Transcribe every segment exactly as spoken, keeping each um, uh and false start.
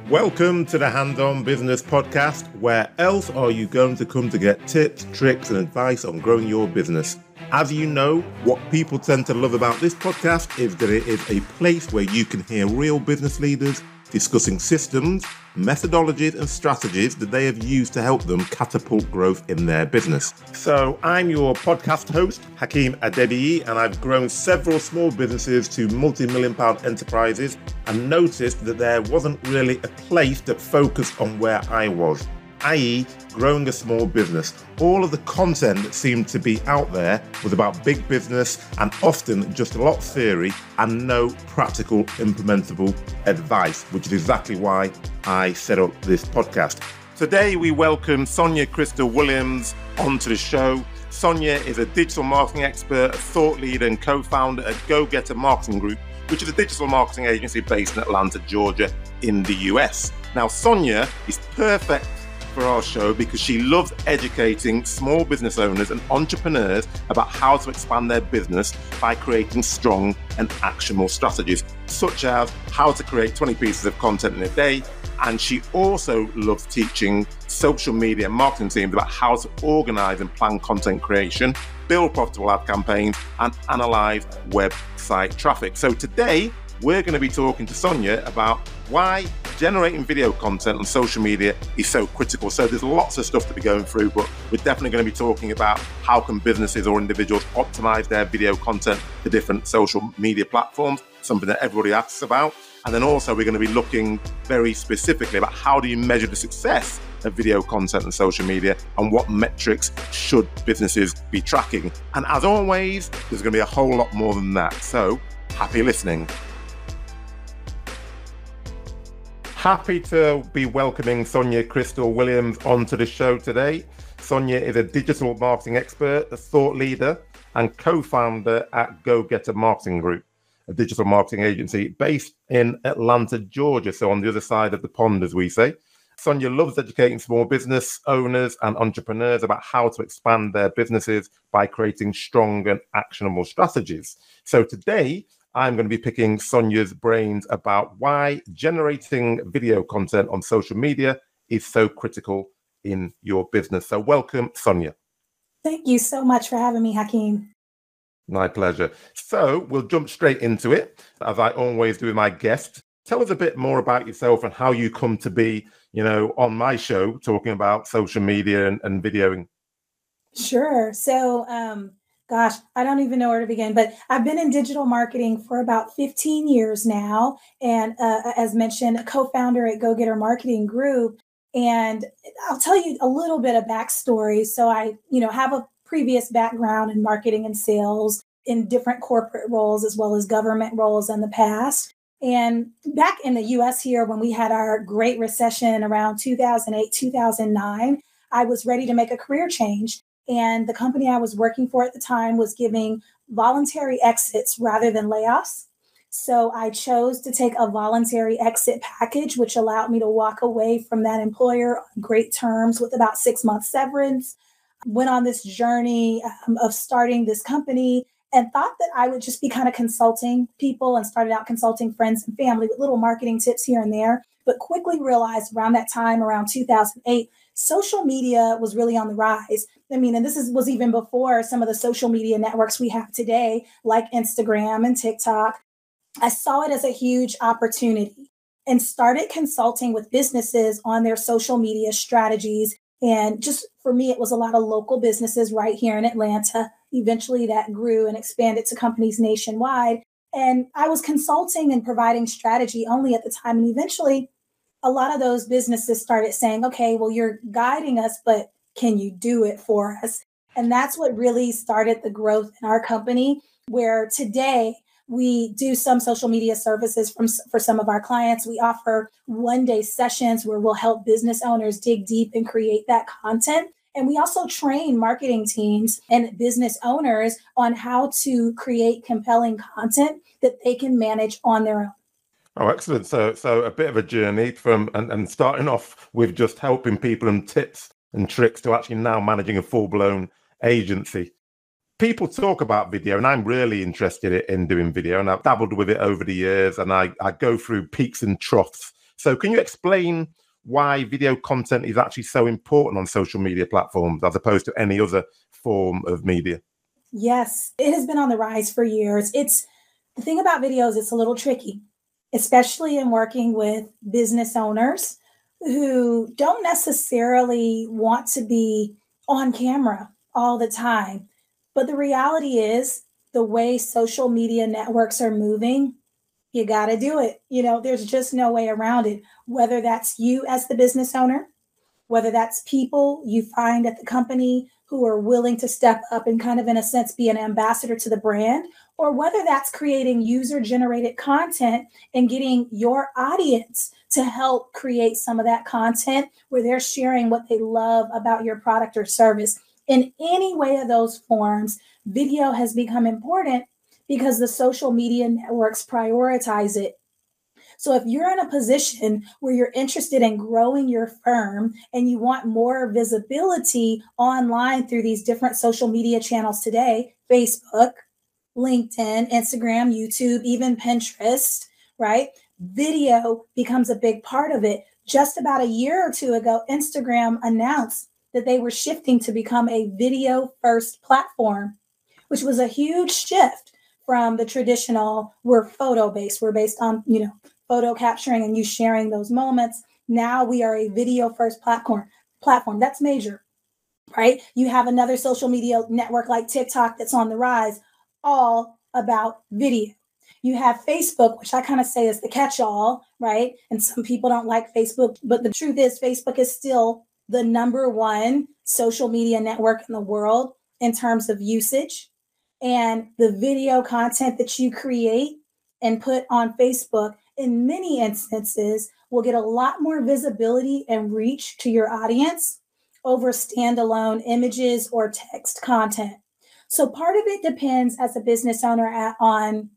Welcome to the Hands-On Business Podcast. Where else are you going to come to get tips, tricks, and advice on growing your business? As you know, what people tend to love about this podcast is that it is a place where you can hear real business leaders discussing systems, methodologies, and strategies that they have used to help them catapult growth in their business. So I'm your podcast host, Hakeem Adebiyi, and I've grown several small businesses to multi-million pound enterprises and noticed that there wasn't really a place that focused on where I was, that is growing a small business. All of the content that seemed to be out there was about big business and often just a lot of theory and no practical implementable advice, which is exactly why I set up this podcast. Today we welcome Sonia Crystal Williams onto the show. Sonia is a digital marketing expert, a thought leader and co-founder at Go Getter Marketing Group, which is a digital marketing agency based in Atlanta, Georgia in the U S. Now Sonia is perfect for our show because she loves educating small business owners and entrepreneurs about how to expand their business by creating strong and actionable strategies, such as how to create twenty pieces of content in a day. And she also loves teaching social media and marketing teams about how to organize and plan content creation, build profitable ad campaigns, and analyze website traffic. So today, we're going to be talking to Sonia about why generating video content on social media is so critical. So there's lots of stuff to be going through, but we're definitely going to be talking about how can businesses or individuals optimize their video content to different social media platforms, something that everybody asks about. And then also we're going to be looking very specifically about how do you measure the success of video content on social media and what metrics should businesses be tracking. And as always, there's going to be a whole lot more than that. So happy listening. Happy to be welcoming Sonia Crystal Williams onto the show today. Sonia is a digital marketing expert, a thought leader, and co-founder at Go Getter Marketing Group, a digital marketing agency based in Atlanta, Georgia, so on the other side of the pond, as we say. Sonia loves educating small business owners and entrepreneurs about how to expand their businesses by creating strong and actionable strategies. So today, I'm going to be picking Sonia's brains about why generating video content on social media is so critical in your business. So welcome, Sonia. Thank you so much for having me, Hakeem. My pleasure. So we'll jump straight into it, as I always do with my guests. Tell us a bit more about yourself and how you come to be, you know, on my show talking about social media and, and videoing. Sure. So, um, Gosh, I don't even know where to begin, but I've been in digital marketing for about fifteen years now. And uh, as mentioned, a co-founder at Go Getter Marketing Group. And I'll tell you a little bit of backstory. So I, you know, have a previous background in marketing and sales in different corporate roles as well as government roles in the past. And back in the U S here, when we had our Great Recession around two thousand eight, two thousand nine, I was ready to make a career change. And the company I was working for at the time was giving voluntary exits rather than layoffs. So I chose to take a voluntary exit package, which allowed me to walk away from that employer on great terms with about six months severance. Went on this journey um, of starting this company and thought that I would just be kind of consulting people and started out consulting friends and family with little marketing tips here and there, but quickly realized around that time, around two thousand eight, social media was really on the rise. I mean, and this is, was even before some of the social media networks we have today, like Instagram and TikTok. I saw it as a huge opportunity and started consulting with businesses on their social media strategies. And just for me, it was a lot of local businesses right here in Atlanta. Eventually that grew and expanded to companies nationwide. And I was consulting and providing strategy only at the time. And eventually, a lot of those businesses started saying, okay, well, you're guiding us, but can you do it for us? And that's what really started the growth in our company, where today we do some social media services from, for some of our clients. We offer one-day sessions where we'll help business owners dig deep and create that content. And we also train marketing teams and business owners on how to create compelling content that they can manage on their own. Oh, excellent. So so a bit of a journey from and, and starting off with just helping people and tips and tricks to actually now managing a full-blown agency. People talk about video, and I'm really interested in doing video, and I've dabbled with it over the years, and I, I go through peaks and troughs. So can you explain why video content is actually so important on social media platforms as opposed to any other form of media? Yes, it has been on the rise for years. It's the thing about videos, it's a little tricky, especially in working with business owners who don't necessarily want to be on camera all the time. But the reality is, the way social media networks are moving, you got to do it. You know, there's just no way around it, whether that's you as the business owner, whether that's people you find at the company who are willing to step up and kind of, in a sense, be an ambassador to the brand, or whether that's creating user generated content and getting your audience to help create some of that content where they're sharing what they love about your product or service. In any way of those forms, video has become important because the social media networks prioritize it. So if you're in a position where you're interested in growing your firm and you want more visibility online through these different social media channels today, Facebook, LinkedIn, Instagram, YouTube, even Pinterest, right? Video becomes a big part of it. Just about a year or two ago, Instagram announced that they were shifting to become a video first platform, which was a huge shift from the traditional, we're photo based, we're based on, you know, photo capturing and you sharing those moments. Now we are a video first platform. Platform that's major, right? You have another social media network like TikTok that's on the rise, all about video. You have Facebook, which I kind of say is the catch-all, right? And some people don't like Facebook, but the truth is Facebook is still the number one social media network in the world in terms of usage. And the video content that you create and put on Facebook in many instances will get a lot more visibility and reach to your audience over standalone images or text content. So part of it depends as a business owner at, on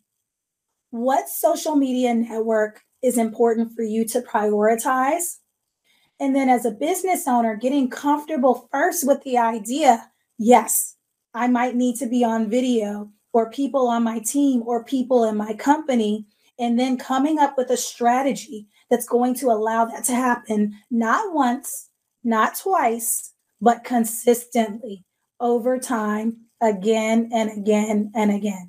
what social media network is important for you to prioritize. And then as a business owner, getting comfortable first with the idea, yes, I might need to be on video, or people on my team or people in my company, and then coming up with a strategy that's going to allow that to happen, not once, not twice, but consistently over time, again and again and again.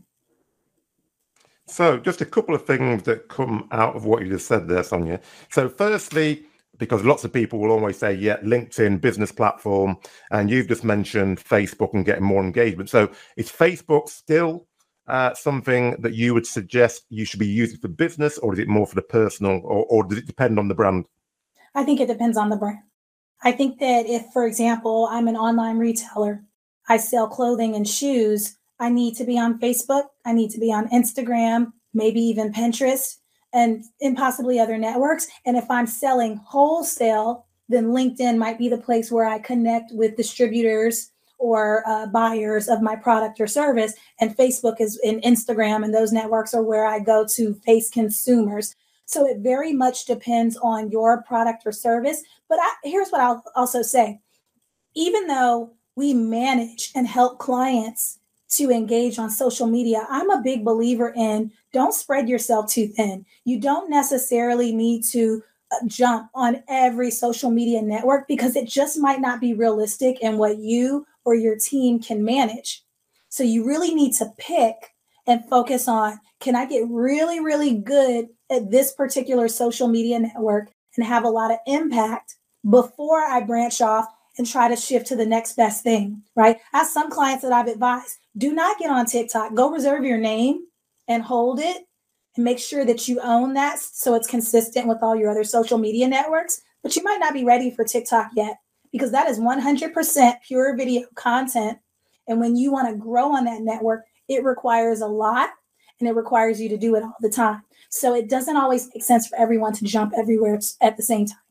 So just a couple of things that come out of what you just said there, Sonia. So firstly, because lots of people will always say, yeah, LinkedIn, business platform, and you've just mentioned Facebook and getting more engagement. So is Facebook still uh, something that you would suggest you should be using for business, or is it more for the personal, or, or does it depend on the brand? I think it depends on the brand. I think that if, for example, I'm an online retailer, I sell clothing and shoes, I need to be on Facebook, I need to be on Instagram, maybe even Pinterest, and, and possibly other networks. And if I'm selling wholesale, then LinkedIn might be the place where I connect with distributors or uh, buyers of my product or service. And Facebook is in Instagram, and those networks are where I go to face consumers. So it very much depends on your product or service. But I, here's what I'll also say. Even though we manage and help clients to engage on social media, I'm a big believer in don't spread yourself too thin. You don't necessarily need to uh, jump on every social media network because it just might not be realistic in what you or your team can manage. So you really need to pick and focus on, can I get really, really good at this particular social media network and have a lot of impact before I branch off and try to shift to the next best thing, right? As some clients that I've advised, do not get on TikTok. Go reserve your name and hold it and make sure that you own that so it's consistent with all your other social media networks. But you might not be ready for TikTok yet because that is one hundred percent pure video content. And when you want to grow on that network, it requires a lot and it requires you to do it all the time. So it doesn't always make sense for everyone to jump everywhere at the same time.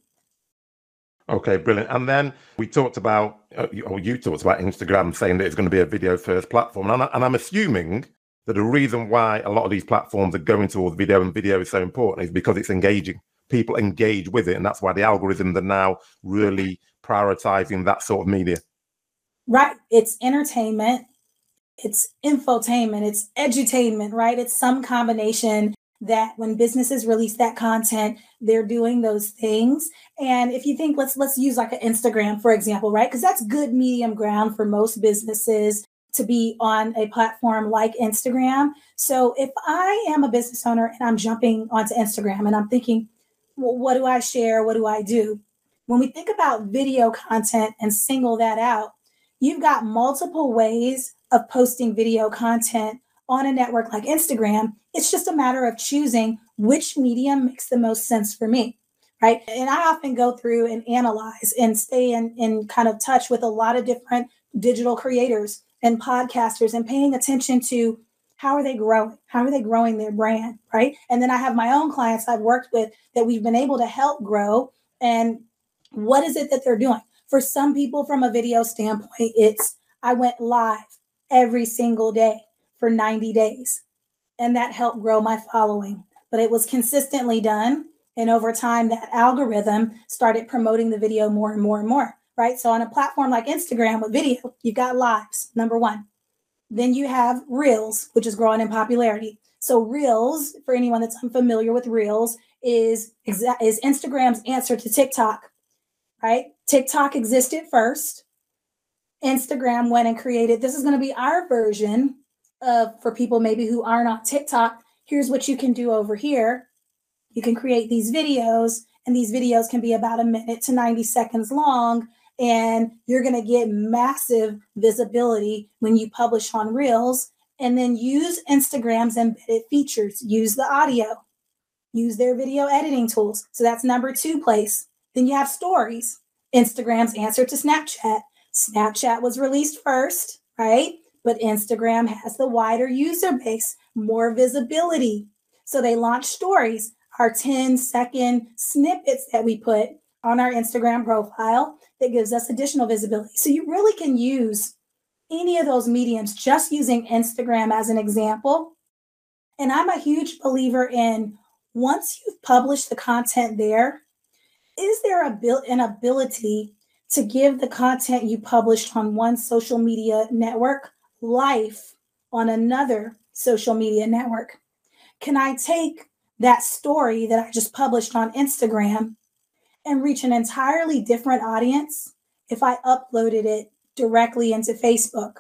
Okay, brilliant. And then we talked about, or you talked about Instagram saying that it's going to be a video first platform. And, I, and I'm assuming that the reason why a lot of these platforms are going towards video and video is so important is because it's engaging. People engage with it. And that's why the algorithms are now really prioritizing that sort of media. Right. It's entertainment. It's infotainment. It's edutainment, right? It's some combination that when businesses release that content, they're doing those things. And if you think, let's let's use like an Instagram, for example, right? Because that's good medium ground for most businesses to be on a platform like Instagram. So if I am a business owner and I'm jumping onto Instagram and I'm thinking, well, what do I share? What do I do? When we think about video content and single that out, you've got multiple ways of posting video content on a network like Instagram. It's just a matter of choosing which medium makes the most sense for me, right? And I often go through and analyze and stay in, in kind of touch with a lot of different digital creators and podcasters and paying attention to how are they growing? How are they growing their brand, right? And then I have my own clients I've worked with that we've been able to help grow. And what is it that they're doing? For some people, from a video standpoint, it's I went live every single day for ninety days, and that helped grow my following. But it was consistently done. And over time, that algorithm started promoting the video more and more and more, right? So on a platform like Instagram with video, you've got lives, number one. Then you have Reels, which is growing in popularity. So Reels, for anyone that's unfamiliar with Reels, is, exa- is Instagram's answer to TikTok, right? TikTok existed first. Instagram went and created, this is going to be our version of, for people maybe who aren't on TikTok, here's what you can do over here. You can create these videos, and these videos can be about a minute to ninety seconds long. And you're going to get massive visibility when you publish on Reels. And then use Instagram's embedded features, use the audio, use their video editing tools. So that's number two place. Then you have stories, Instagram's answer to Snapchat. Snapchat was released first, right? But Instagram has the wider user base, more visibility. So they launched stories, our ten second snippets that we put on our Instagram profile that gives us additional visibility. So you really can use any of those mediums, just using Instagram as an example. And I'm a huge believer in, once you've published the content there, is there a bil- an ability to give the content you published on one social media network life on another social media network? Can I take that story that I just published on Instagram and reach an entirely different audience if I uploaded it directly into Facebook?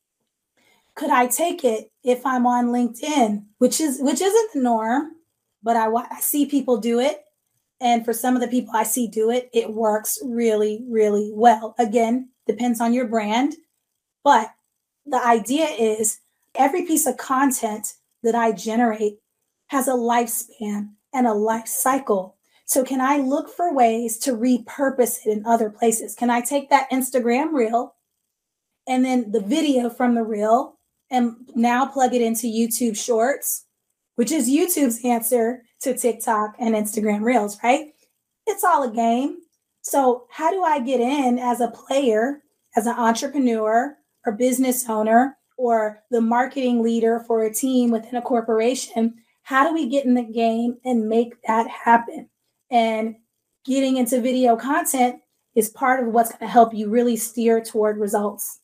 Could I take it if I'm on LinkedIn, which is which isn't the norm, but I, I see people do it. And for some of the people I see do it, it works really, really well. Again, depends on your brand. But the idea is every piece of content that I generate has a lifespan and a life cycle. So can I look for ways to repurpose it in other places? Can I take that Instagram reel and then the video from the reel and now plug it into YouTube Shorts, which is YouTube's answer to TikTok and Instagram Reels, right? It's all a game. So how do I get in as a player, as an entrepreneur or business owner, or the marketing leader for a team within a corporation? How do we get in the game and make that happen? And getting into video content is part of what's going to help you really steer toward results.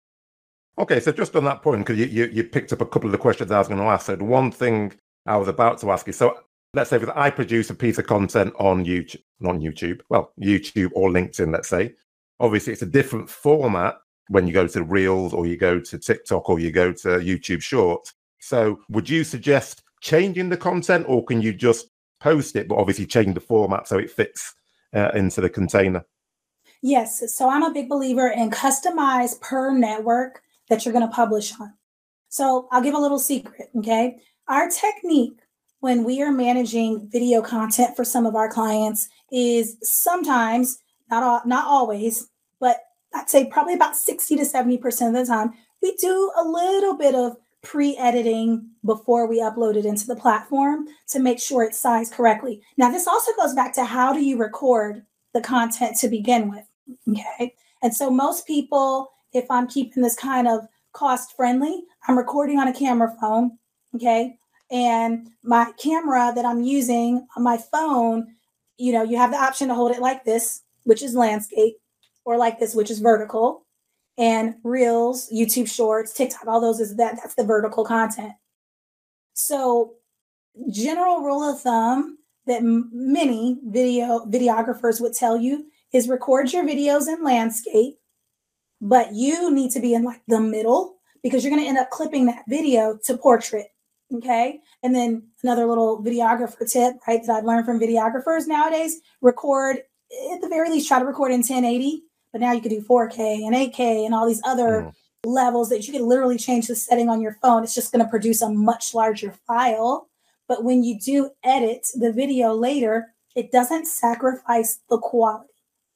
Okay, so just on that point, because you, you, you picked up a couple of the questions I was going to ask. So the one thing I was about to ask you, so let's say that I produce a piece of content on YouTube, not YouTube, well, YouTube or LinkedIn, let's say. Obviously, it's a different format when you go to Reels or you go to TikTok or you go to YouTube Shorts. So would you suggest changing the content, or can you just post it, but obviously change the format so it fits uh, into the container? Yes. So I'm a big believer in customize per network that you're going to publish on. So I'll give a little secret. Okay. Our technique when we are managing video content for some of our clients is sometimes, not all, not always, but I'd say probably about sixty to seventy percent of the time, we do a little bit of pre-editing before we upload it into the platform to make sure it's sized correctly. Now, this also goes back to, how do you record the content to begin with? Okay. And so most people, if I'm keeping this kind of cost friendly, I'm recording on a camera phone. Okay. And my camera that I'm using on my phone, you know, you have the option to hold it like this, which is landscape, or like this, which is vertical. And Reels, YouTube Shorts, TikTok, all those is that, that's the vertical content. So General rule of thumb that m- many video videographers would tell you is record your videos in landscape, but you need to be in like the middle because you're going to end up clipping that video to portrait. Okay. And then another little videographer tip, right, that I've learned from videographers nowadays, record at the very least, try to record in ten eighty, but now you could do four K and eight K and all these other Mm. levels that you can literally change the setting on your phone. It's just going to produce a much larger file. But when you do edit the video later, it doesn't sacrifice the quality.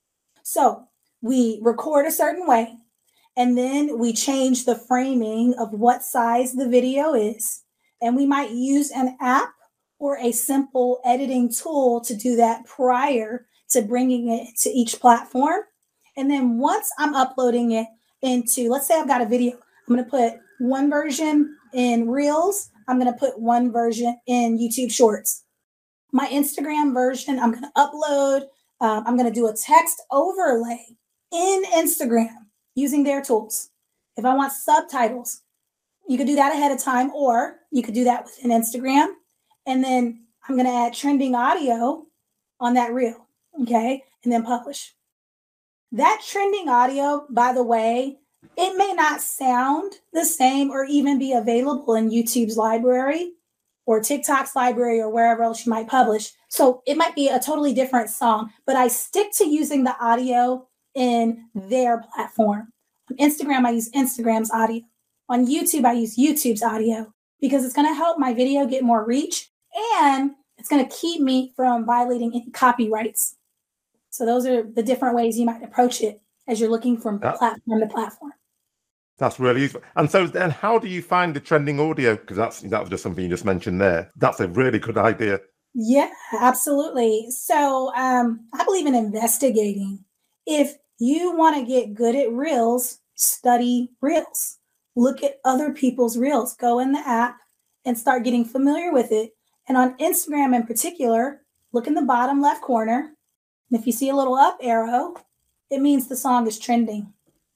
So we record a certain way, and then we change the framing of what size the video is. And we might use an app or a simple editing tool to do that prior to bringing it to each platform. And then once I'm uploading it into, let's say I've got a video, I'm going to put one version in Reels. I'm going to put one version in YouTube Shorts. My Instagram version, I'm going to upload. Um, I'm going to do a text overlay in Instagram using their tools. If I want subtitles, you could do that ahead of time, or you could do that within Instagram. And then I'm going to add trending audio on that reel. Okay. And then publish. That trending audio, by the way, it may not sound the same or even be available in YouTube's library or TikTok's library or wherever else you might publish. So it might be a totally different song, but I stick to using the audio in their platform. On Instagram, I use Instagram's audio. On YouTube, I use YouTube's audio because it's going to help my video get more reach, and it's going to keep me from violating any copyrights. So those are the different ways you might approach it as you're looking from That- platform to platform. That's really useful. And so then how do you find the trending audio? Because that's that was just something you just mentioned there. That's a really good idea. Yeah, absolutely. So um, I believe in investigating. If you want to get good at reels, study reels. Look at other people's reels. Go in the app and start getting familiar with it. And on Instagram in particular, look in the bottom left corner. And if you see a little up arrow, it means the song is trending.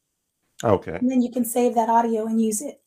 Okay. And then you can save that audio and use it.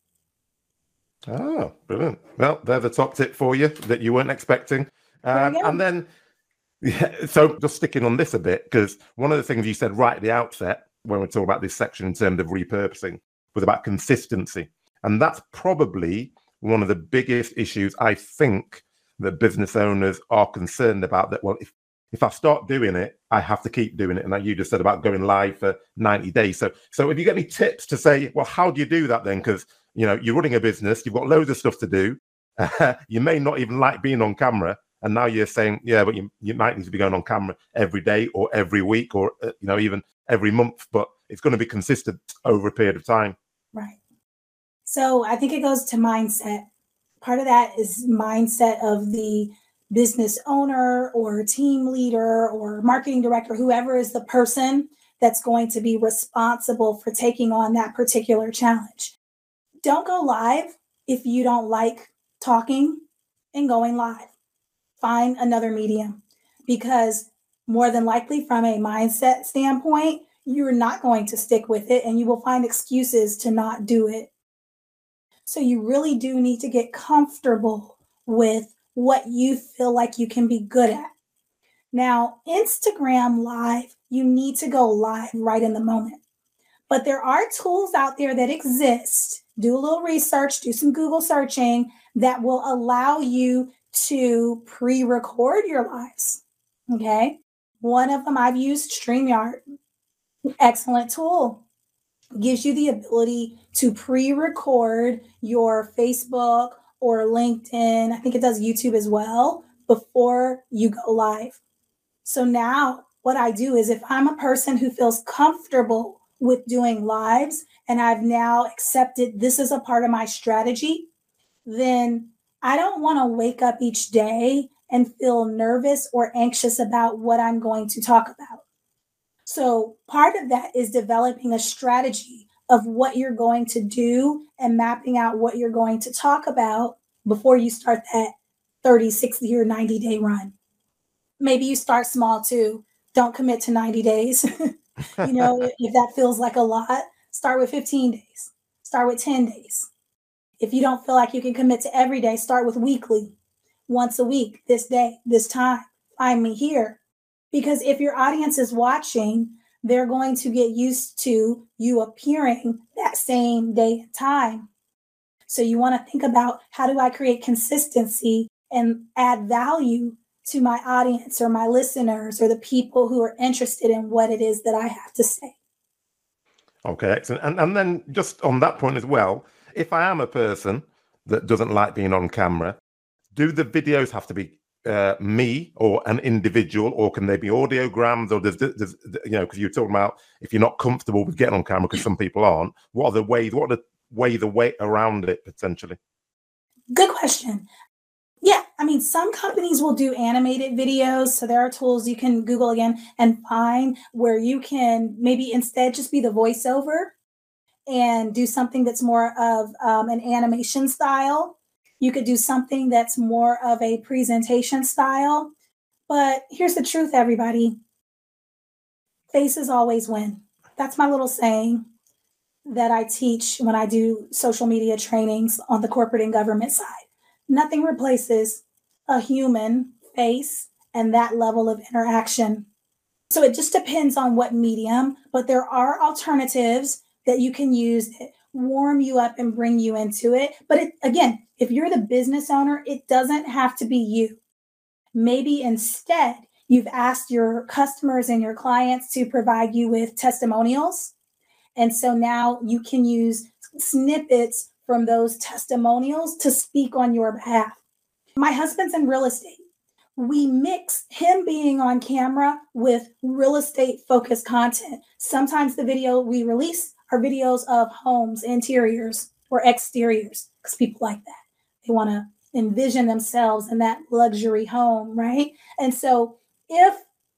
Oh, brilliant. Well, there's a top tip for you that you weren't expecting. Um, There you go. and then, yeah, so just sticking on this a bit, because one of the things you said right at the outset when we talk about this section in terms of repurposing was about consistency. And that's probably one of the biggest issues I think that business owners are concerned about, that, well, if, if I start doing it, I have to keep doing it. And like you just said about going live for ninety days. So, so if you get any tips to say, well, how do you do that then? Because, you know, you're running a business, you've got loads of stuff to do. You may not even like being on camera. And now you're saying, yeah, but you, you might need to be going on camera every day or every week or, uh, you know, even every month. But it's going to be consistent over a period of time. Right. So I think it goes to mindset. Part of that is mindset of the business owner or team leader or marketing director, whoever is the person that's going to be responsible for taking on that particular challenge. Don't go live if you don't like talking and going live. Find another medium, because more than likely from a mindset standpoint, you're not going to stick with it and you will find excuses to not do it. So you really do need to get comfortable with what you feel like you can be good at. Now, Instagram Live, you need to go live right in the moment. But there are tools out there that exist. Do a little research, do some Google searching that will allow you to pre-record your lives. Okay. One of them I've used, StreamYard. Excellent tool. Gives you the ability to pre-record your Facebook or LinkedIn. I think it does YouTube as well before you go live. So now what I do is, if I'm a person who feels comfortable with doing lives and I've now accepted this is a part of my strategy, then I don't want to wake up each day and feel nervous or anxious about what I'm going to talk about. So part of that is developing a strategy of what you're going to do and mapping out what you're going to talk about before you start that thirty, sixty, or ninety day run. Maybe you start small too. Don't commit to ninety days. You know, if that feels like a lot, start with fifteen days. Start with ten days. If you don't feel like you can commit to every day, start with weekly. once a week, this day, this time, find me here. Because if your audience is watching, they're going to get used to you appearing that same day and time. So you want to think about, how do I create consistency and add value to my audience or my listeners or the people who are interested in what it is that I have to say? Okay, excellent. And, and then just on that point as well, if I am a person that doesn't like being on camera, do the videos have to be uh, me or an individual, or can they be audiograms? Or does, does you know, because you're talking about if you're not comfortable with getting on camera, because some people aren't, what are the ways, what are the way the way around it potentially? Good question. Yeah, I mean, some companies will do animated videos. So there are tools you can Google again and find where you can maybe instead just be the voiceover and do something that's more of um, an animation style. You could do something that's more of a presentation style. But here's the truth, everybody. Faces always win. That's my little saying that I teach when I do social media trainings on the corporate and government side. Nothing replaces a human face and that level of interaction. So it just depends on what medium, but there are alternatives that you can use that warm you up and bring you into it. But it, again, if you're the business owner, it doesn't have to be you. Maybe instead, you've asked your customers and your clients to provide you with testimonials. And so now you can use snippets from those testimonials to speak on your behalf. My husband's in real estate. We mix him being on camera with real estate focused content. Sometimes the video we release are videos of homes, interiors or exteriors, because people like that. They want to envision themselves in that luxury home, right? And so if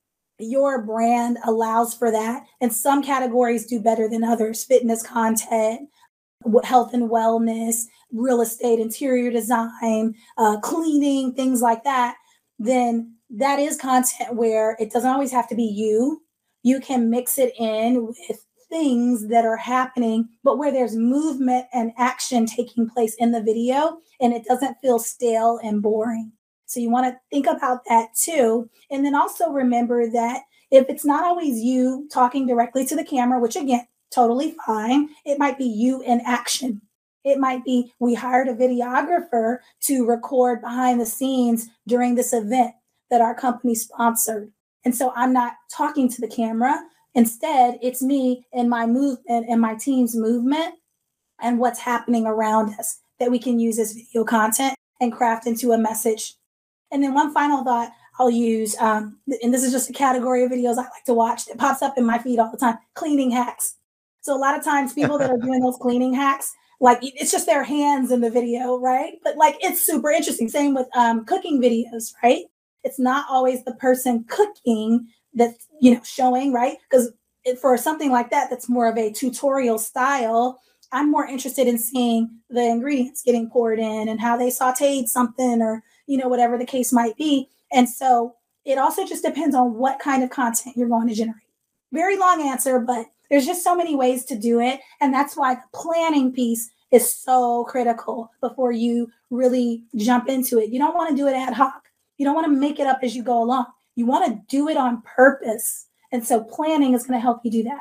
your brand allows for that, and some categories do better than others, fitness content, health and wellness, real estate, interior design, uh, cleaning, things like that, then that is content where it doesn't always have to be you. You can mix it in with things that are happening, but where there's movement and action taking place in the video, and it doesn't feel stale and boring. So you want to think about that too. And then also remember that if it's not always you talking directly to the camera, which again, totally fine, it might be you in action. It might be, we hired a videographer to record behind the scenes during this event that our company sponsored. And so I'm not talking to the camera. Instead, it's me and my movement and my team's movement and what's happening around us that we can use as video content and craft into a message. And then one final thought I'll use, um, and this is just a category of videos I like to watch that pops up in my feed all the time, cleaning hacks. So a lot of times people that are doing those cleaning hacks, like it's just their hands in the video, right? But like, it's super interesting. Same with um, cooking videos, right? It's not always the person cooking that's, you know, showing, right? Because for something like that, that's more of a tutorial style. I'm more interested in seeing the ingredients getting poured in and how they sauteed something, or, you know, whatever the case might be. And so it also just depends on what kind of content you're going to generate. Very long answer, but there's just so many ways to do it. And that's why the planning piece is so critical before you really jump into it. You don't want to do it ad hoc. You don't want to make it up as you go along. You want to do it on purpose. And so planning is going to help you do that.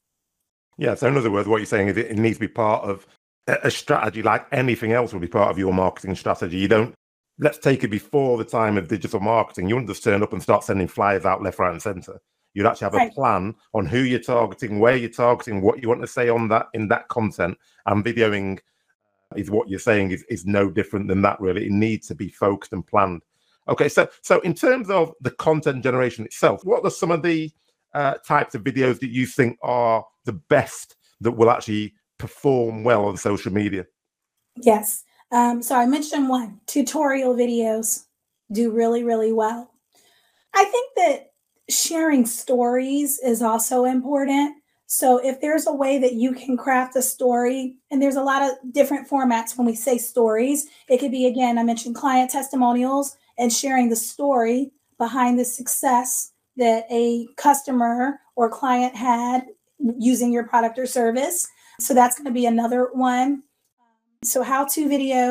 Yeah. So in other words, what you're saying is it needs to be part of a strategy, like anything else will be part of your marketing strategy. You don't, let's take it before the time of digital marketing. You wouldn't just turn up and start sending flyers out left, right, and center. You'd actually have Right. a plan on who you're targeting, where you're targeting, what you want to say on that, in that content. And videoing is what you're saying is, is no different than that, really. It needs to be focused and planned. Okay, so so in terms of the content generation itself, what are some of the uh, types of videos that you think are the best that will actually perform well on social media? Yes. Um, so I mentioned one, tutorial videos do really, really well. I think that sharing stories is also important. So if there's a way that you can craft a story, and there's a lot of different formats when we say stories, it could be, again, I mentioned client testimonials and sharing the story behind the success that a customer or client had using your product or service. So that's going to be another one. So how-to videos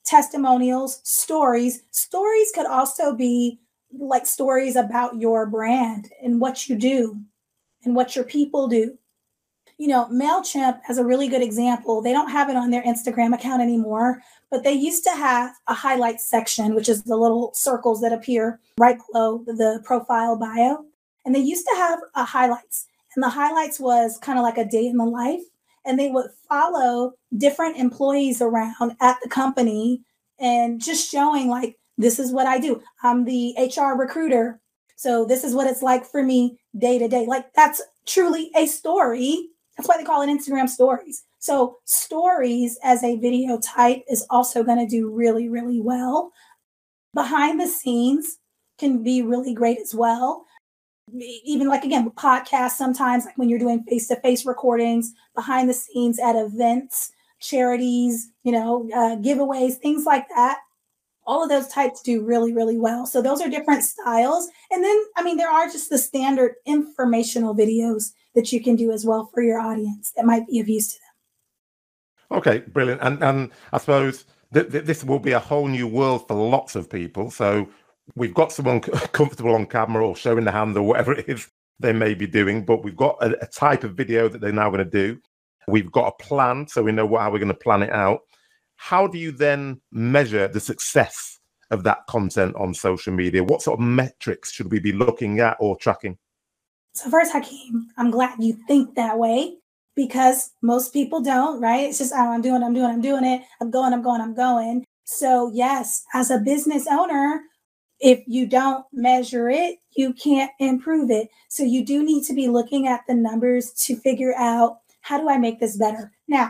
testimonials, stories. Stories could also be like stories about your brand and what you do and what your people do. You know, MailChimp has a really good example. They don't have it on their Instagram account anymore, but they used to have a highlights section, which is the little circles that appear right below the profile bio. And they used to have a highlights. And the highlights was kind of like a day in the life. And they would follow different employees around at the company and just showing like, this is what I do. I'm the H R recruiter. So this is what it's like for me day to day. Like that's truly a story. That's why they call it Instagram stories. So stories as a video type is also going to do really, really well. Behind the scenes can be really great as well. Even like, again, podcasts sometimes, like when you're doing face-to-face recordings, behind the scenes at events, charities, you know, uh, giveaways, things like that. All of those types do really, really well. So those are different styles. And then, I mean, there are just the standard informational videos that you can do as well for your audience that might be of use to them. Okay, brilliant. And and I suppose th- th- this will be a whole new world for lots of people. So we've got someone comfortable on camera or showing the hand or whatever it is they may be doing, but we've got a, a type of video that they're now going to do. We've got a plan, so we know how we're going to plan it out. How do you then measure the success of that content on social media? What sort of metrics should we be looking at or tracking? So first, Hakeem, I'm glad you think that way because most people don't, right? It's just, oh, I'm doing, I'm doing, I'm doing it. I'm going, I'm going, I'm going. So yes, as a business owner, if you don't measure it, you can't improve it. So you do need to be looking at the numbers to figure out, how do I make this better? Now,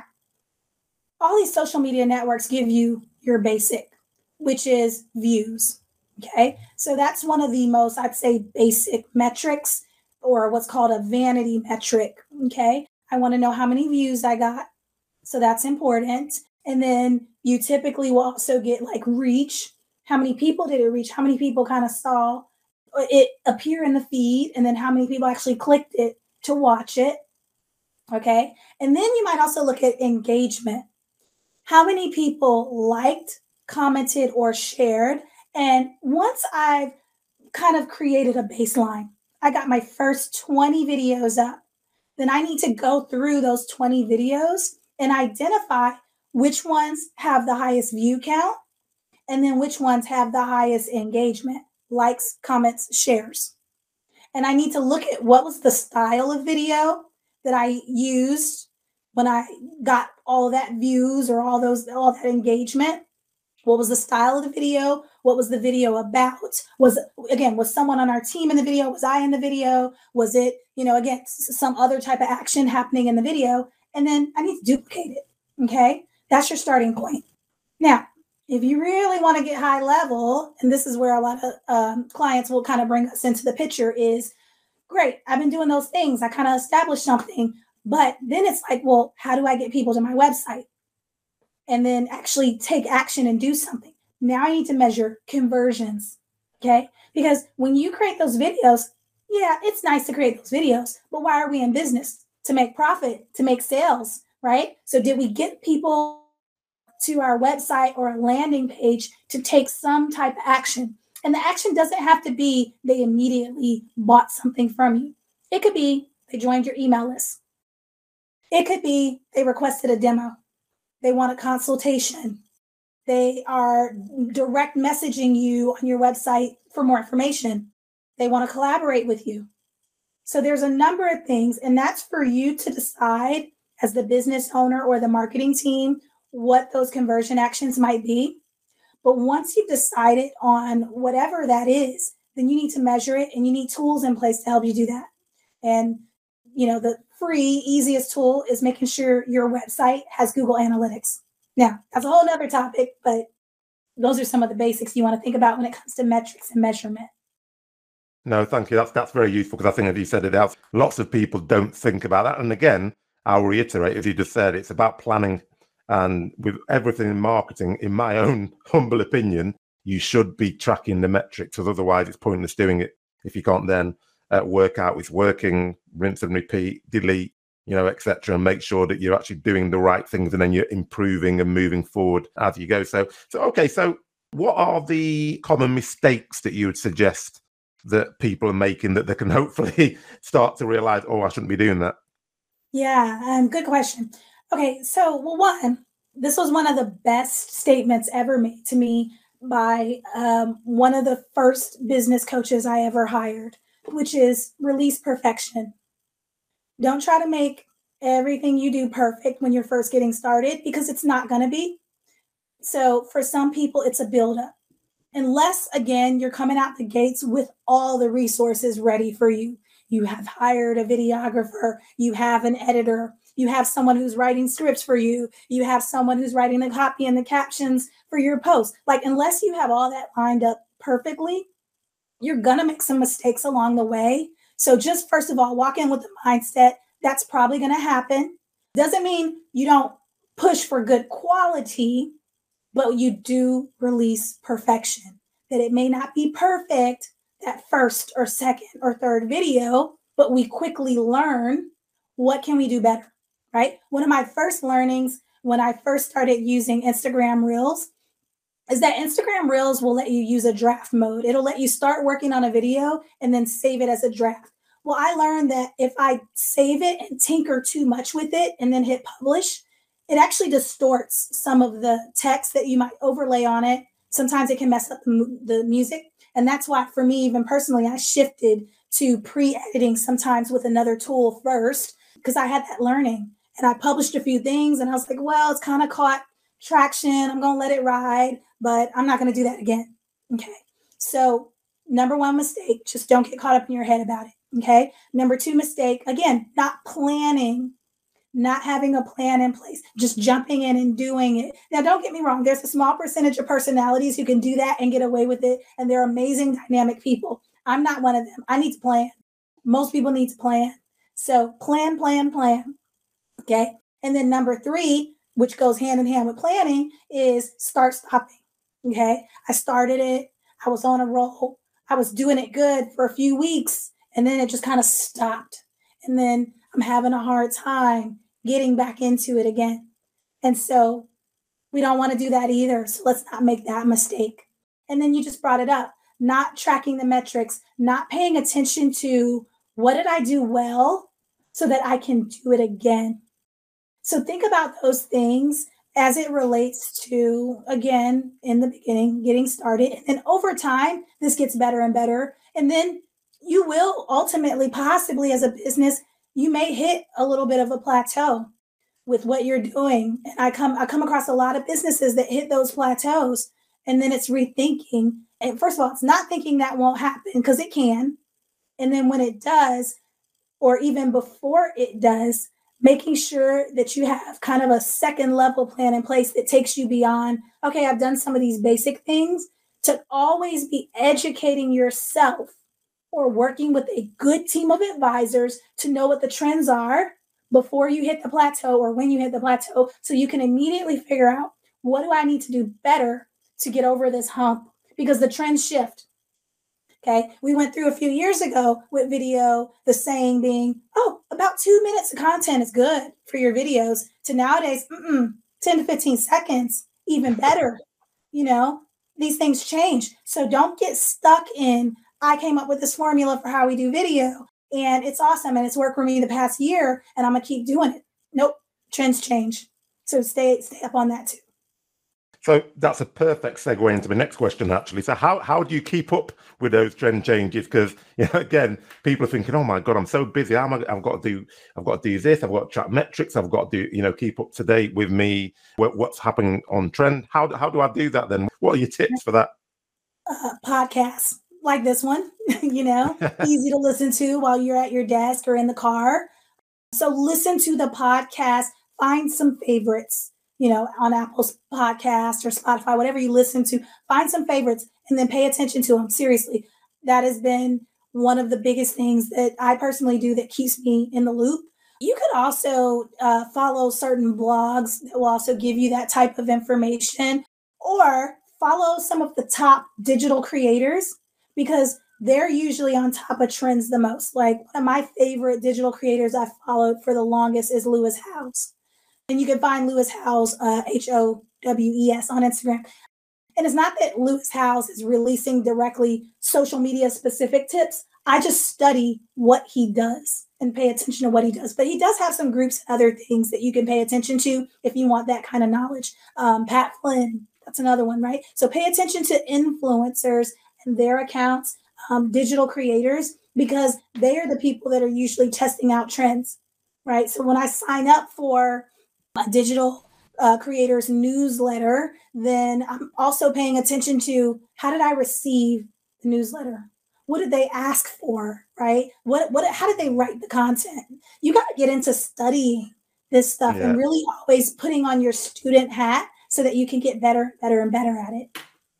all these social media networks give you your basic, which is views. Okay. So that's one of the most, I'd say, basic metrics, or what's called a vanity metric. Okay. I want to know how many views I got. So that's important. And then you typically will also get like reach. How many people did it reach? How many people kind of saw it appear in the feed? And then how many people actually clicked it to watch it? Okay. And then you might also look at engagement. How many people liked, commented, or shared? And once I've kind of created a baseline, I got my first twenty videos up, then I need to go through those twenty videos and identify which ones have the highest view count and then which ones have the highest engagement, likes, comments, shares. And I need to look at what was the style of video that I used when I got all that views or all those, all that engagement. What was the style of the video? What was the video about? Was, again, was someone on our team in the video? Was I in the video? Was it, you know, again, some other type of action happening in the video? And then I need to duplicate it. Okay. That's your starting point. Now, if you really want to get high level, and this is where a lot of um, clients will kind of bring us into the picture, is great. I've been doing those things. I kind of established something, but then it's like, well, how do I get people to my website? And then actually take action and do something. Now I need to measure conversions, okay? Because when you create those videos, yeah, it's nice to create those videos, but why are we in business? To make profit, to make sales, right? So did we get people to our website or a landing page to take some type of action? And the action doesn't have to be they immediately bought something from you. It could be they joined your email list. It could be they requested a demo. They want a consultation. They are direct messaging you on your website for more information. They want to collaborate with you. So there's a number of things, and that's for you to decide as the business owner or the marketing team what those conversion actions might be. But once you've decided on whatever that is, then you need to measure it, and you need tools in place to help you do that. And, you know, the free, easiest tool is making sure your website has Google Analytics. Now, that's a whole nother topic, but those are some of the basics you want to think about when it comes to metrics and measurement. No, thank you. That's that's very useful, because I think, as you said it out, lots of people don't think about that. And again, I'll reiterate, as you just said, it's about planning. And with everything in marketing, in my own humble opinion, you should be tracking the metrics, because otherwise it's pointless doing it if you can't then uh, work out it's working, rinse and repeat, delete, you know, et cetera, and make sure that you're actually doing the right things and then you're improving and moving forward as you go. So, so okay, so what are the common mistakes that you would suggest that people are making that they can hopefully start to realize, oh, I shouldn't be doing that? Yeah, um, good question. Okay, so well, one, this was one of the best statements ever made to me by um, one of the first business coaches I ever hired, which is release perfection. Don't try to make everything you do perfect when you're first getting started, because it's not going to be. So for some people, it's a buildup. Unless, again, you're coming out the gates with all the resources ready for you. You have hired a videographer, you have an editor, you have someone who's writing scripts for you, you have someone who's writing the copy and the captions for your post. Like, unless you have all that lined up perfectly, you're going to make some mistakes along the way. So just first of all, walk in with the mindset that's probably going to happen. Doesn't mean you don't push for good quality, but you do release perfection. That it may not be perfect that first or second or third video, but we quickly learn what can we do better, right? One of my first learnings when I first started using Instagram Reels is that Instagram Reels will let you use a draft mode. It'll let you start working on a video and then save it as a draft. Well, I learned that if I save it and tinker too much with it and then hit publish, it actually distorts some of the text that you might overlay on it. Sometimes it can mess up the, the music. And that's why, for me, even personally, I shifted to pre-editing sometimes with another tool first, because I had that learning. And I published a few things and I was like, well, it's kind of caught traction. I'm going to let it ride, but I'm not going to do that again. Okay. So number one mistake, just don't get caught up in your head about it. Okay. Number two mistake, again, not planning. Not having a plan in place, just jumping in and doing it. Now, don't get me wrong. There's a small percentage of personalities who can do that and get away with it. And they're amazing, dynamic people. I'm not one of them. I need to plan. Most people need to plan. So plan, plan, plan. Okay. And then number three, which goes hand in hand with planning, is start stopping. Okay. I started it. I was on a roll. I was doing it good for a few weeks. And then it just kind of stopped. And then I'm having a hard time getting back into it again. And so we don't want to do that either. So let's not make that mistake. And then you just brought it up, not tracking the metrics, not paying attention to what did I do well so that I can do it again. So think about those things as it relates to, again, in the beginning, getting started. And then over time, this gets better and better. And then you will ultimately, possibly as a business, you may hit a little bit of a plateau with what you're doing. And I come I come across a lot of businesses that hit those plateaus, and then it's rethinking. And first of all, it's not thinking that won't happen, because it can. And then when it does, or even before it does, making sure that you have kind of a second level plan in place that takes you beyond, okay, I've done some of these basic things, to always be educating yourself or working with a good team of advisors to know what the trends are before you hit the plateau or when you hit the plateau, so you can immediately figure out, what do I need to do better to get over this hump? Because the trends shift. Okay. We went through a few years ago with video, the saying being, oh, about two minutes of content is good for your videos, to nowadays, mm-mm, ten to fifteen seconds, even better. You know, these things change. So don't get stuck in, I came up with this formula for how we do video and it's awesome and it's worked for me the past year and I'm going to keep doing it. Nope. Trends change. So stay, stay up on that too. So that's a perfect segue into the next question, actually. So how, how do you keep up with those trend changes? Because, you know, again, people are thinking, oh my God, I'm so busy. I'm, I've got to do, I've got to do this. I've got to track metrics. I've got to do, you know, keep up to date with me, what, what's happening on trend. How, how do I do that then? What are your tips for that? Uh, podcasts like this one, you know, easy to listen to while you're at your desk or in the car. So listen to the podcast, find some favorites. You know, on Apple's podcast or Spotify, whatever you listen to, find some favorites and then pay attention to them. Seriously, that has been one of the biggest things that I personally do that keeps me in the loop. You could also uh, follow certain blogs that will also give you that type of information, or follow some of the top digital creators, because they're usually on top of trends the most. Like one of my favorite digital creators I followed for the longest is Lewis Howes. And you can find Lewis Howes, uh, H O W E S on Instagram. And it's not that Lewis Howes is releasing directly social media specific tips. I just study what he does and pay attention to what he does. But he does have some groups and other things that you can pay attention to if you want that kind of knowledge. Um, Pat Flynn, that's another one, right? So pay attention to influencers and their accounts, um, digital creators, because they are the people that are usually testing out trends, right? So when I sign up for a digital uh, creators newsletter, then I'm also paying attention to how did I receive the newsletter? What did they ask for, right? What, what, how did they write the content? You got to get into studying this stuff yeah. and really always putting on your student hat so that you can get better, better, and better at it.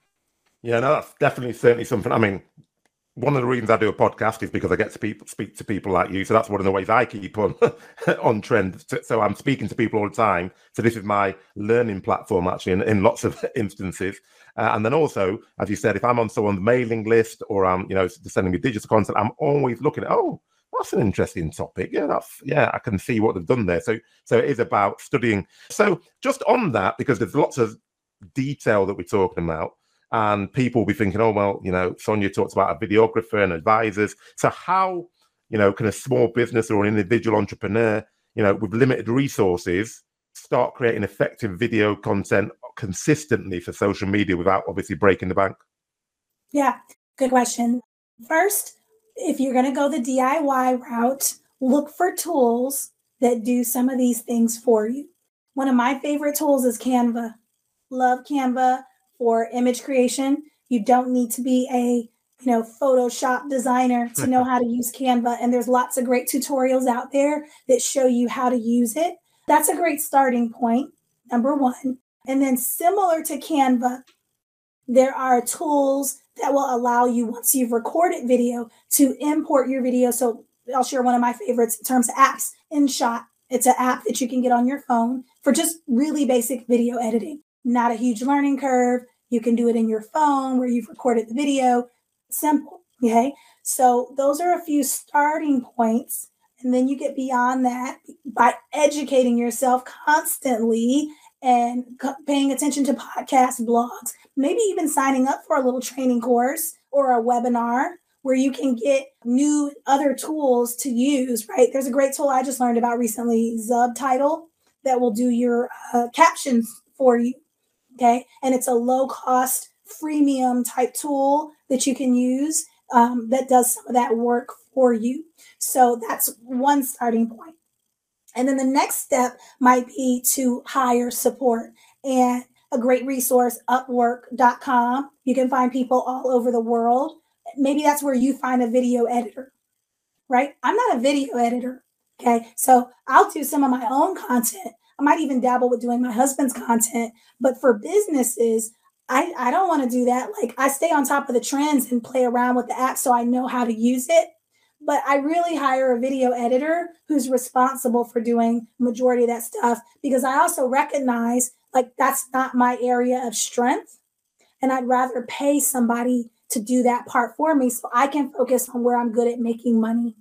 Yeah, no, that's definitely certainly something. I mean, one of the reasons I do a podcast is because I get to people, speak to people like you. So that's one of the ways I keep on on trend. So, so I'm speaking to people all the time. So this is my learning platform, actually, in, in lots of instances. Uh, and then also, as you said, if I'm on someone's mailing list or I'm, you know, sending me digital content, I'm always looking at, oh, that's an interesting topic. Yeah, that's yeah, I can see what they've done there. So, so it is about studying. So just on that, because there's lots of detail that we're talking about. And people will be thinking, oh, well, you know, Sonia talks about a videographer and advisors. So how, you know, can a small business or an individual entrepreneur, you know, with limited resources, start creating effective video content consistently for social media without obviously breaking the bank? Yeah, good question. First, if you're going to go the D I Y route, look for tools that do some of these things for you. One of my favorite tools is Canva. Love Canva. For image creation. You don't need to be a, you know, Photoshop designer to know how to use Canva. And there's lots of great tutorials out there that show you how to use it. That's a great starting point, number one. And then similar to Canva, there are tools that will allow you, once you've recorded video, to import your video. So I'll share one of my favorites in terms of apps, InShot. It's an app that you can get on your phone for just really basic video editing. Not a huge learning curve. You can do it in your phone where you've recorded the video. Simple, okay? So those are a few starting points. And then you get beyond that by educating yourself constantly and paying attention to podcasts, blogs, maybe even signing up for a little training course or a webinar where you can get new other tools to use, right? There's a great tool I just learned about recently, Zubtitle, that will do your uh, captions for you. Okay. And it's a low cost freemium type tool that you can use um, that does some of that work for you. So that's one starting point. And then the next step might be to hire support. And a great resource, upwork dot com. You can find people all over the world. Maybe that's where you find a video editor, right? I'm not a video editor. Okay. So I'll do some of my own content. I might even dabble with doing my husband's content, but for businesses, I, I don't want to do that. Like I stay on top of the trends and play around with the app so I know how to use it. But I really hire a video editor who's responsible for doing majority of that stuff because I also recognize like that's not my area of strength. And I'd rather pay somebody to do that part for me so I can focus on where I'm good at making money.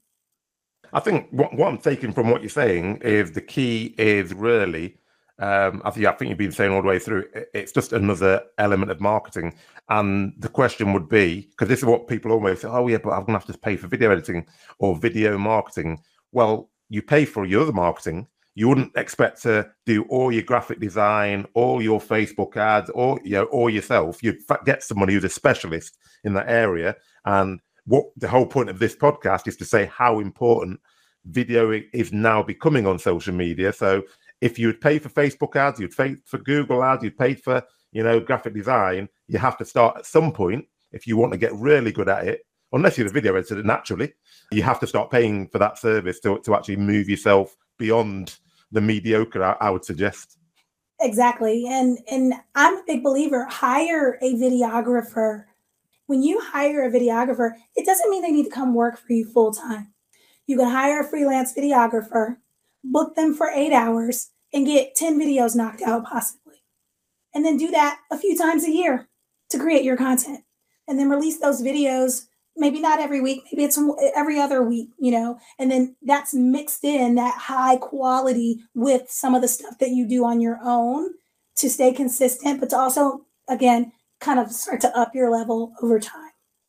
I think what, what I'm taking from what you're saying is the key is really, um, I think I think you've been saying all the way through, it's just another element of marketing. And the question would be, because this is what people always say, oh yeah, but I'm going to have to pay for video editing or video marketing. Well, you pay for your other marketing. You wouldn't expect to do all your graphic design, all your Facebook ads, or you know, or yourself. You'd get somebody who's a specialist in that area. And what the whole point of this podcast is to say how important video is now becoming on social media. So if you would pay for Facebook ads, you'd pay for Google ads, you'd pay for, you know, graphic design, you have to start at some point if you want to get really good at it, unless you're a video editor naturally, you have to start paying for that service to, to actually move yourself beyond the mediocre, I, I would suggest. Exactly. And, and I'm a big believer, hire a videographer. When you hire a videographer, it doesn't mean they need to come work for you full time. You can hire a freelance videographer, book them for eight hours, and get ten videos knocked out possibly. And then do that a few times a year to create your content. And then release those videos maybe not every week, maybe it's every other week, you know, and then that's mixed in that high quality with some of the stuff that you do on your own to stay consistent, but to also, again, kind of start to up your level over time.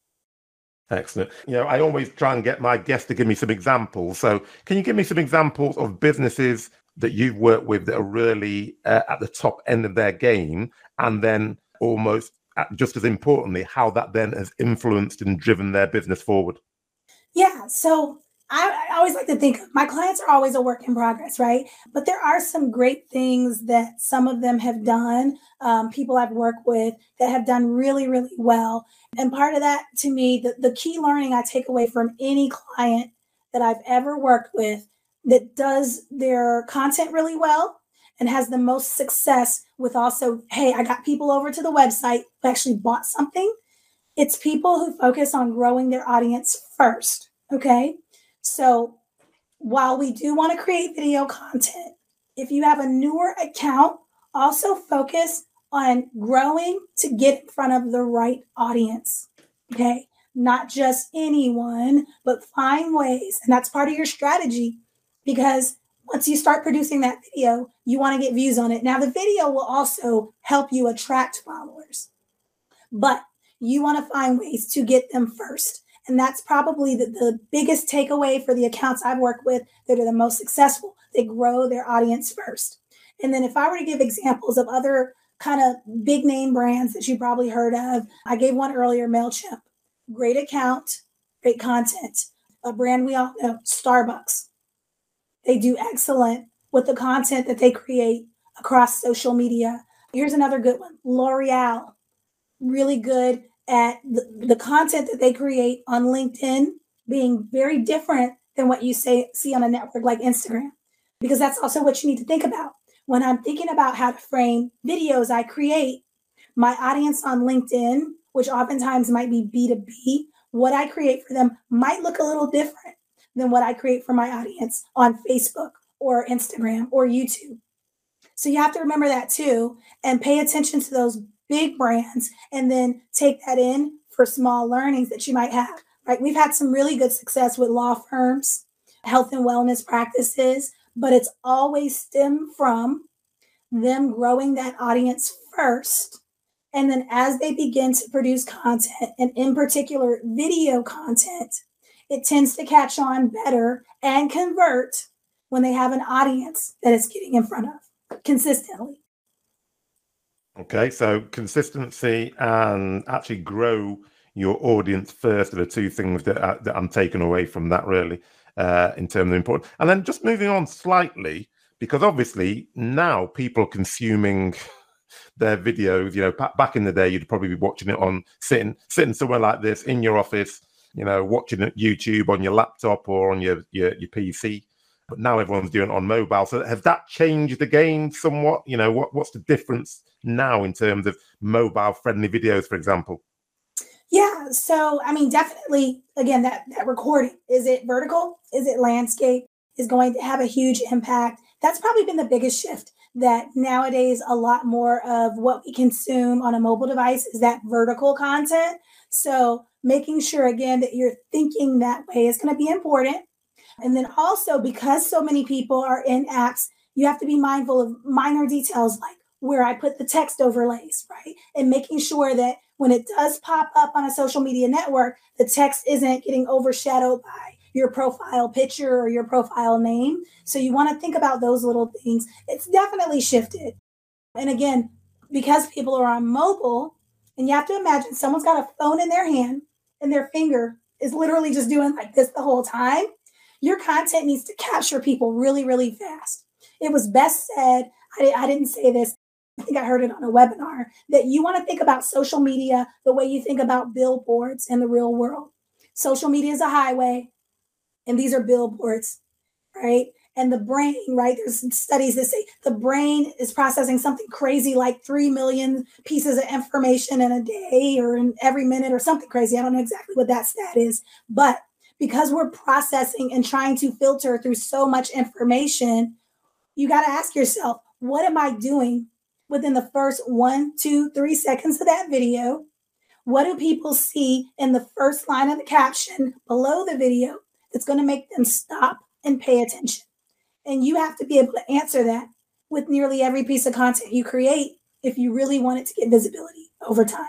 Excellent. You know, I always try and get my guests to give me some examples. So can you give me some examples of businesses that you've worked with that are really uh, at the top end of their game, and then almost uh, just as importantly, how that then has influenced and driven their business forward? Yeah. So I, I always like to think my clients are always a work in progress, right? But there are some great things that some of them have done, um, people I've worked with that have done really, really well. And part of that, to me, the, the key learning I take away from any client that I've ever worked with that does their content really well and has the most success with also, hey, I got people over to the website who actually bought something. It's people who focus on growing their audience first, okay? So while we do want to create video content, if you have a newer account, also focus on growing to get in front of the right audience, okay? Not just anyone, but find ways. And that's part of your strategy, because once you start producing that video, you want to get views on it. Now, the video will also help you attract followers, but you want to find ways to get them first. And that's probably the, the biggest takeaway for the accounts I've worked with that are the most successful. They grow their audience first. And then if I were to give examples of other kind of big name brands that you probably heard of, I gave one earlier, MailChimp. Great account, great content. A brand we all know, Starbucks. They do excellent with the content that they create across social media. Here's another good one, L'Oreal. Really good at the, the content that they create on LinkedIn being very different than what you say see on a network like Instagram, because that's also what you need to think about. When I'm thinking about how to frame videos I create, my audience on LinkedIn, which oftentimes might be B two B, what I create for them might look a little different than what I create for my audience on Facebook or Instagram or YouTube. So you have to remember that too, and pay attention to those big brands, and then take that in for small learnings that you might have, right? We've had some really good success with law firms, health and wellness practices, but it's always stemmed from them growing that audience first. And then as they begin to produce content, and in particular video content, it tends to catch on better and convert when they have an audience that it's getting in front of consistently. Okay, so consistency and actually grow your audience first are the two things that, I, that I'm taking away from that, really, uh, in terms of important. And then just moving on slightly, because obviously now people consuming their videos, you know, back in the day, you'd probably be watching it on sitting sitting somewhere like this in your office, you know, watching it YouTube on your laptop or on your, your, your P C. But now everyone's doing it on mobile. So has that changed the game somewhat? You know, what, what's the difference now in terms of mobile friendly videos, for example? Yeah. So, I mean, definitely, again, that, that recording, is it vertical? Is it landscape? Is going to have a huge impact. That's probably been the biggest shift, that nowadays a lot more of what we consume on a mobile device is that vertical content. So making sure, again, that you're thinking that way is going to be important. And then also, because so many people are in apps, you have to be mindful of minor details like where I put the text overlays, right? And making sure that when it does pop up on a social media network, the text isn't getting overshadowed by your profile picture or your profile name. So you want to think about those little things. It's definitely shifted. And again, because people are on mobile, and you have to imagine someone's got a phone in their hand and their finger is literally just doing like this the whole time. Your content needs to capture people really, really fast. It was best said, I, I didn't say this, I think I heard it on a webinar, that you want to think about social media the way you think about billboards in the real world. Social media is a highway, and these are billboards, right? And the brain, right? There's studies that say the brain is processing something crazy like three million pieces of information in a day or in every minute or something crazy. I don't know exactly what that stat is, but because we're processing and trying to filter through so much information, you got to ask yourself, what am I doing within the first one, two, three seconds of that video? What do people see in the first line of the caption below the video that's going to make them stop and pay attention? And you have to be able to answer that with nearly every piece of content you create if you really want it to get visibility over time.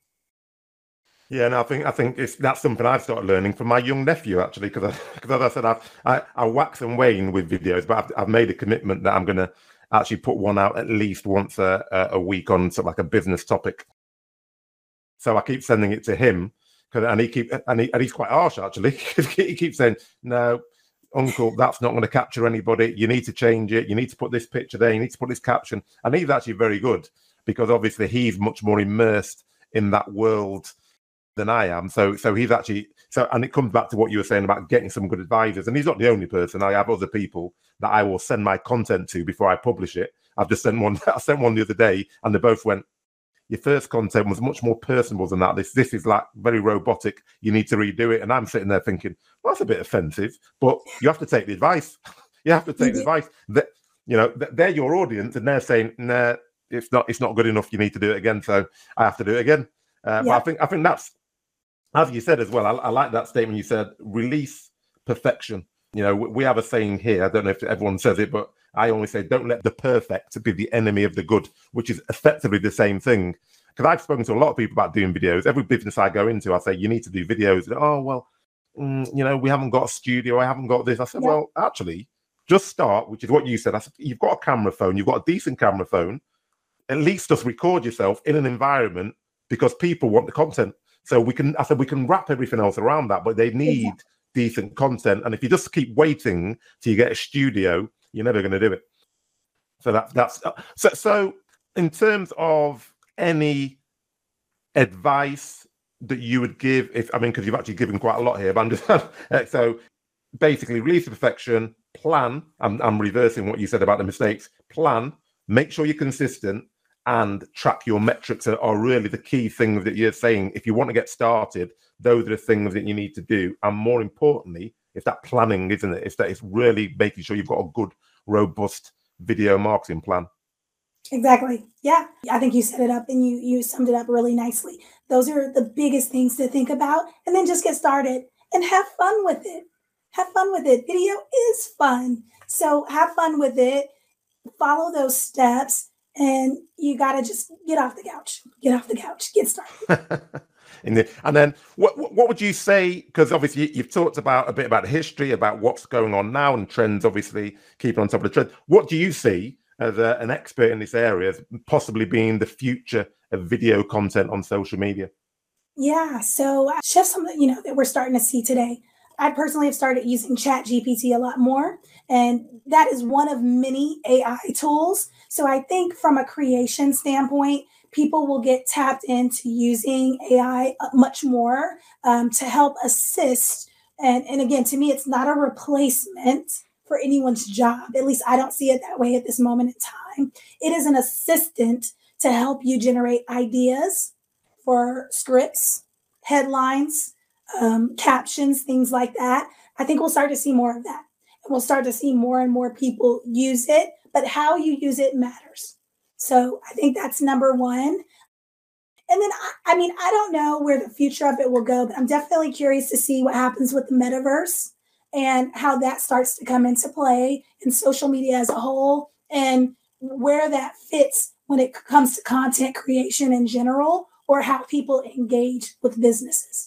Yeah, and I think I think it's that's something I've started learning from my young nephew, actually, because because as I said, I've, I I wax and wane with videos, but I've, I've made a commitment that I'm going to actually put one out at least once a, a week on sort of like a business topic. So I keep sending it to him, cause, and he keep and, he, and he's quite harsh, actually. He keeps saying, "No, Uncle, that's not going to capture anybody. You need to change it. You need to put this picture there. You need to put this caption." And he's actually very good, because obviously he's much more immersed in that world than I am. So so he's actually so and it comes back to what you were saying about getting some good advisors. And he's not the only person. I have other people that I will send my content to before I publish it. I've just sent one I sent one the other day, and they both went, "Your first content was much more personable than that. This this is like very robotic. You need to redo it." And I'm sitting there thinking, well, that's a bit offensive, but you have to take the advice. You have to take the advice. That, you know, they're your audience, and they're saying, "Nah, it's not it's not good enough. You need to do it again." So I have to do it again. Uh, yeah. But I think I think that's, as you said as well, I, I like that statement you said, release perfection. You know, we have a saying here, I don't know if everyone says it, but I always say, don't let the perfect be the enemy of the good, which is effectively the same thing. Because I've spoken to a lot of people about doing videos. Every business I go into, I say, you need to do videos. Oh, well, mm, you know, we haven't got a studio. I haven't got this. I said, yeah. Well, actually, just start, which is what you said. I said, you've got a camera phone. You've got a decent camera phone. At least just record yourself in an environment, because people want the content. So we can, I said, we can wrap everything else around that, but they need exactly. decent content. And if you just keep waiting till you get a studio, you're never going to do it. So that, that's, so, so in terms of any advice that you would give, if, I mean, because you've actually given quite a lot here, but I'm just, so basically release the perfection, plan, I'm, I'm reversing what you said about the mistakes, plan, make sure you're consistent, and track your metrics are, are really the key things that you're saying. If you want to get started, those are the things that you need to do. And more importantly, if that planning, isn't it? If that is really making sure you've got a good, robust video marketing plan. Exactly. Yeah. I think you set it up and you, you summed it up really nicely. Those are the biggest things to think about, and then just get started and have fun with it. Have fun with it. Video is fun. So have fun with it. Follow those steps. And you got to just get off the couch, get off the couch, get started. the, and then what what would you say, because obviously you've talked about a bit about the history, about what's going on now and trends, obviously keeping on top of the trend. What do you see as a, an expert in this area as possibly being the future of video content on social media? Yeah, so just something, you know, that we're starting to see today. I personally have started using ChatGPT a lot more, and that is one of many A I tools. So I think from a creation standpoint, people will get tapped into using A I much more um, to help assist. And, and again, to me, it's not a replacement for anyone's job. At least I don't see it that way at this moment in time. It is an assistant to help you generate ideas for scripts, headlines, um, captions, things like that. I think we'll start to see more of that. And we'll start to see more and more people use it, but how you use it matters. So I think that's number one. And then, I, I mean, I don't know where the future of it will go, but I'm definitely curious to see what happens with the metaverse and how that starts to come into play in social media as a whole, and where that fits when it comes to content creation in general, or how people engage with businesses.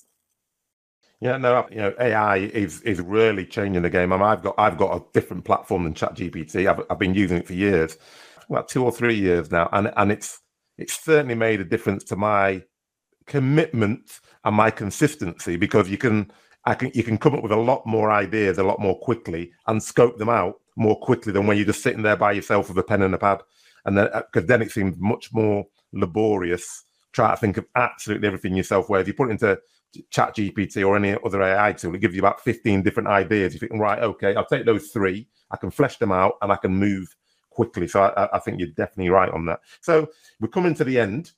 Yeah, no, you know, A I is is really changing the game. I mean, I've got I've got a different platform than ChatGPT. I've I've been using it for years, about two or three years now, and and it's it's certainly made a difference to my commitment and my consistency, because you can I can you can come up with a lot more ideas a lot more quickly and scope them out more quickly than when you're just sitting there by yourself with a pen and a pad, and then because then it seems much more laborious try to think of absolutely everything yourself. Where if you put it into ChatGPT or any other A I tool, it gives you about fifteen different ideas. You think, right, okay, I'll take those three, I can flesh them out, and I can move quickly. So I, I think you're definitely right on that. So we're coming to the end.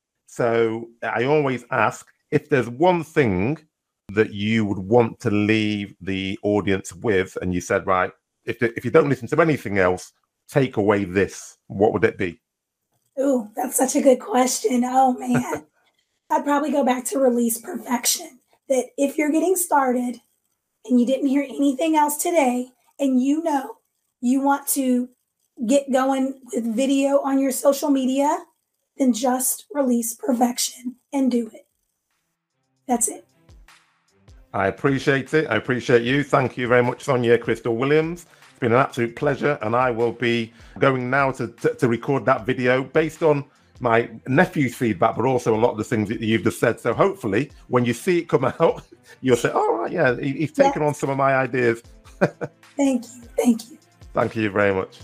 So I always ask, if there's one thing that you would want to leave the audience with, and you said, right, if if you don't listen to anything else, take away this, what would it be? Ooh, that's such a good question. Oh, man. I'd probably go back to release perfection. That if you're getting started and you didn't hear anything else today, and you know you want to get going with video on your social media, then just release perfection and do it. That's it. I appreciate it. I appreciate you. Thank you very much, Sonia Crystal Williams. It's been an absolute pleasure, and I will be going now to, to, to record that video based on my nephew's feedback, but also a lot of the things that you've just said. So hopefully when you see it come out, you'll say, oh, right, yeah, he, he's taken yes. on some of my ideas. Thank you. Thank you. Thank you very much.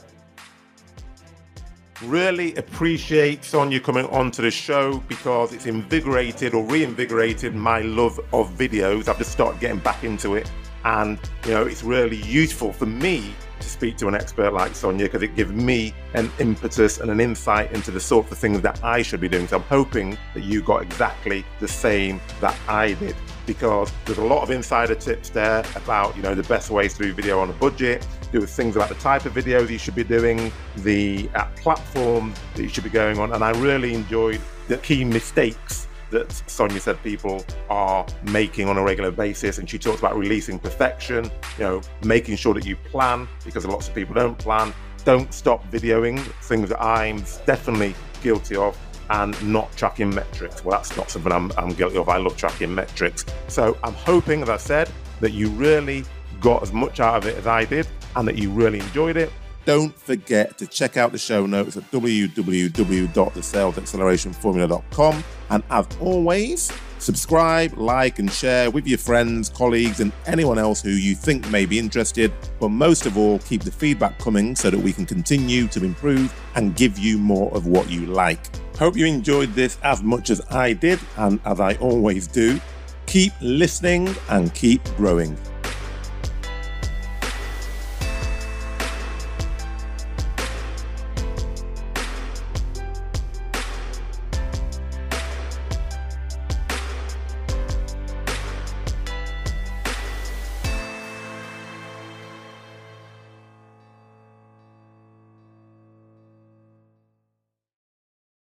Really appreciate Sonia coming on to the show because it's invigorated or reinvigorated my love of videos. I've just started getting back into it, and you know, it's really useful for me to speak to an expert like Sonia because it gives me an impetus and an insight into the sorts of things that I should be doing. So I'm hoping that you got exactly the same that I did, because there's a lot of insider tips there about, you know, the best ways to do video on a budget, do things about the type of videos you should be doing, the uh, platform that you should be going on. And I really enjoyed the key mistakes that Sonia said people are making on a regular basis. And she talks about releasing perfection, you know, making sure that you plan, because lots of people don't plan. Don't stop videoing, things that I'm definitely guilty of, and not tracking metrics. Well, that's not something I'm, I'm guilty of. I love tracking metrics. So I'm hoping, as I said, that you really got as much out of it as I did and that you really enjoyed it. Don't forget to check out the show notes at w w w dot the sales acceleration formula dot com. And as always, subscribe, like, and share with your friends, colleagues, and anyone else who you think may be interested. But most of all, keep the feedback coming so that we can continue to improve and give you more of what you like. Hope you enjoyed this as much as I did, and as I always do, keep listening and keep growing.